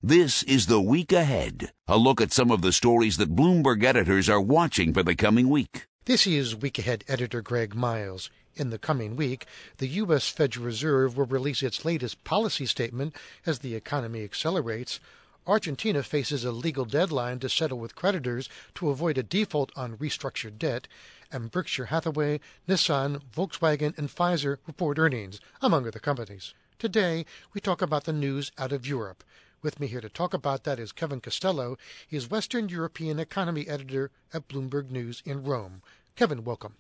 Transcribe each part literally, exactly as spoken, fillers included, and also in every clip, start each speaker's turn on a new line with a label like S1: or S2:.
S1: This is The Week Ahead, a look at some of the stories that Bloomberg editors are watching for the coming week.
S2: This is Week Ahead editor Greg Miles. In the coming week, the U S Federal Reserve will release its latest policy statement as the economy accelerates. Argentina faces a legal deadline to settle with creditors to avoid a default on restructured debt, and Berkshire Hathaway, Nissan, Volkswagen, and Pfizer report earnings, among other companies. Today, we talk about the news out of Europe. With me here to talk about that is Kevin Costello. He is Western European economy editor at Bloomberg News in Rome. Kevin, welcome.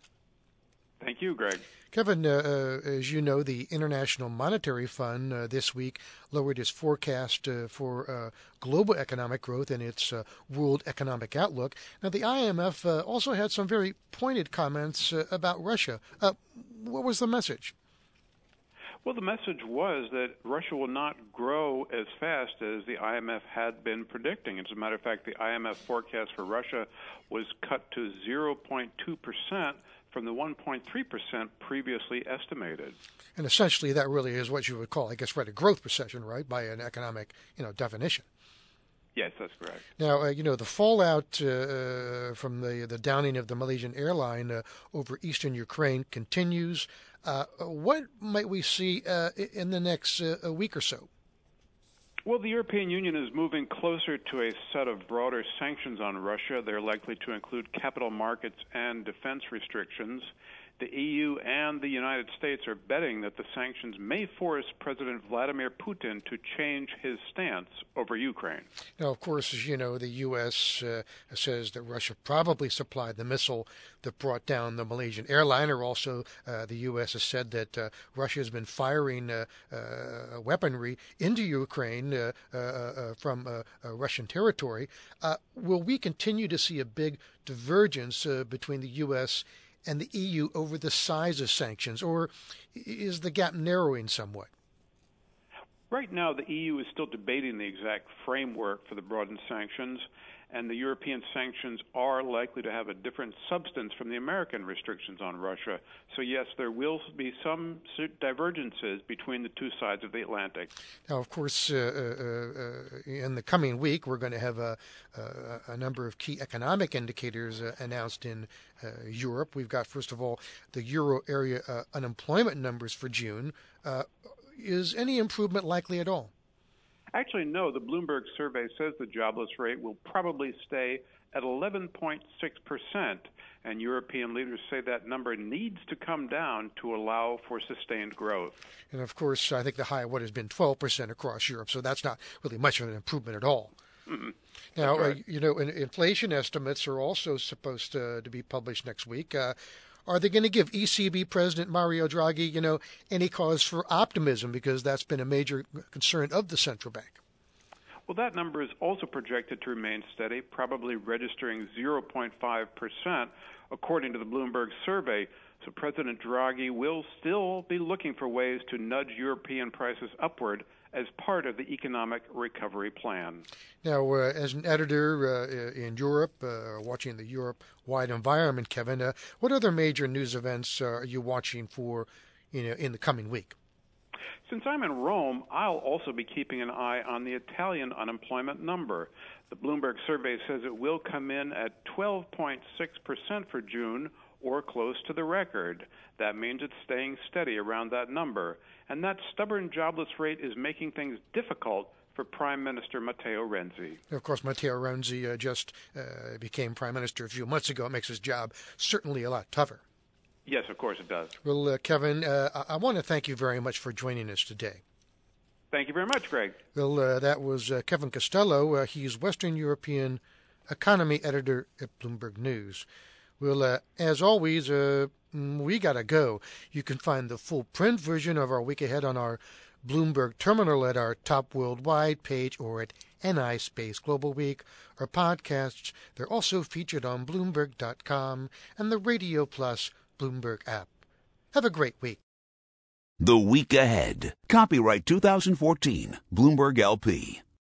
S3: Thank you, Greg.
S2: Kevin, uh, uh, as you know, the International Monetary Fund uh, this week lowered its forecast uh, for uh, global economic growth in its uh, World Economic Outlook. Now, the I M F uh, also had some very pointed comments uh, about Russia. Uh, what was the message?
S3: Well, the message was that Russia will not grow as fast as the I M F had been predicting. As a matter of fact, the I M F forecast for Russia was cut to zero point two percent from the one point three percent previously estimated. And
S2: essentially, that really is what you would call, I guess, right, a growth recession, right, by an economic, you know, definition.
S3: Yes, that's correct.
S2: Now, uh, you know, the fallout uh, from the, the downing of the Malaysian airline uh, over eastern Ukraine continues. Uh, what might we see uh, in the next uh, week or so?
S3: Well, the European Union is moving closer to a set of broader sanctions on Russia. They're likely to include capital markets and defense restrictions. The E U and the United States are betting that the sanctions may force President Vladimir Putin to change his stance over Ukraine.
S2: Now, of course, as you know, the U S uh, says that Russia probably supplied the missile that brought down the Malaysian airliner. Also, uh, the U S has said that uh, Russia has been firing uh, uh, weaponry into Ukraine uh, uh, uh, from uh, uh, Russian territory. Uh, will we continue to see a big divergence uh, between the U S and the E U over the size of sanctions, or is the gap narrowing somewhat?
S3: Right now, the E U is still debating the exact framework for the broadened sanctions, and the European sanctions are likely to have a different substance from the American restrictions on Russia. So, yes, there will be some divergences between the two sides of the Atlantic.
S2: Now, of course, uh, uh, uh, in the coming week, we're going to have a, a, a number of key economic indicators uh, announced in uh, Europe. We've got, first of all, the euro area uh, unemployment numbers for June. Uh, is any improvement likely at all?
S3: Actually, no. The Bloomberg survey says the jobless rate will probably stay at eleven point six percent, and European leaders say that number needs to come down to allow for sustained growth.
S2: And, of course, I think the high what has been twelve percent across Europe, so that's not really much of an improvement at all.
S3: Mm-hmm.
S2: Now,
S3: right.
S2: uh, you know, inflation estimates are also supposed to, to be published next week. Uh, Are they going to give E C B President Mario Draghi, you know, any cause for optimism, because that's been a major concern of the central bank?
S3: Well, that number is also projected to remain steady, probably registering zero point five percent, according to the Bloomberg survey. So President Draghi will still be looking for ways to nudge European prices upward as part of the economic recovery plan.
S2: Now, uh, as an editor uh, in Europe, uh, watching the Europe-wide environment, Kevin, uh, what other major news events uh, are you watching for, you know, in the coming week?
S3: Since I'm in Rome, I'll also be keeping an eye on the Italian unemployment number. The Bloomberg survey says it will come in at twelve point six percent for June, or close to the record. That means it's staying steady around that number. And that stubborn jobless rate is making things difficult for Prime Minister Matteo Renzi.
S2: Of course, Matteo Renzi uh, just uh, became Prime Minister a few months ago. It makes his job certainly a lot tougher.
S3: Yes, of course it does.
S2: Well, uh, Kevin, uh, I-, I want to thank you very much for joining us today.
S3: Thank you very much, Greg.
S2: Well, uh, that was uh, Kevin Costello. Uh, he's Western European economy editor at Bloomberg News. Well, uh, as always, uh, we got to go. You can find the full print version of our Week Ahead on our Bloomberg terminal at our Top Worldwide page or at N I Space Global Week. Our podcasts, they're also featured on Bloomberg dot com and the Radio Plus Bloomberg app. Have a great week.
S1: The Week Ahead. Copyright two thousand fourteen. Bloomberg L P.